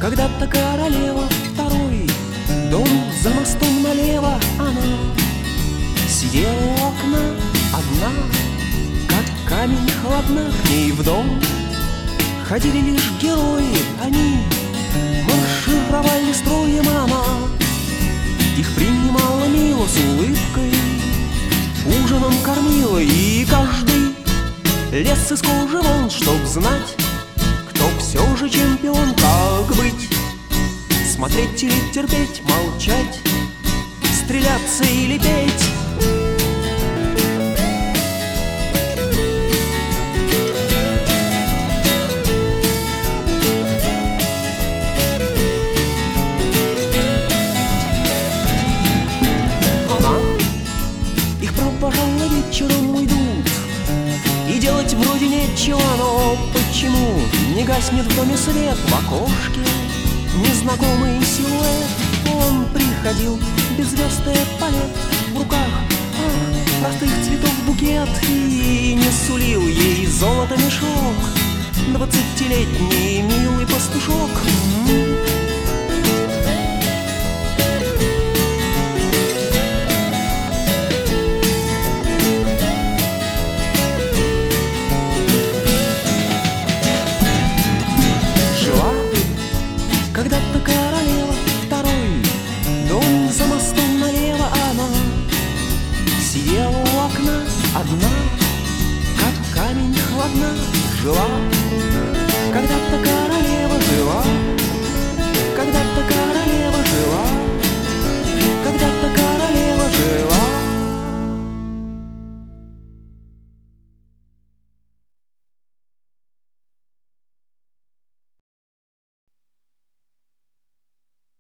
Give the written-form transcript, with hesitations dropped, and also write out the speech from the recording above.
Когда-то королева второй, дом за мостом налево. Она сидела у окна одна, как камень холодна. К ней в дом ходили лишь герои, они маршировали строем. Она их принимала мило с улыбкой, ужином кормила, и каждый лез из кожи вон, чтоб знать, кто все же чемпион. Как быть? Смотреть или терпеть, молчать, стреляться или петь? Провожала вечером уйдут, и делать вроде нечего. Но почему не гаснет в доме свет? В окошке незнакомый силуэт. Он приходил без звезд и палет в руках, простых цветов букет, и не сулил ей золото мешок. 20-летний милый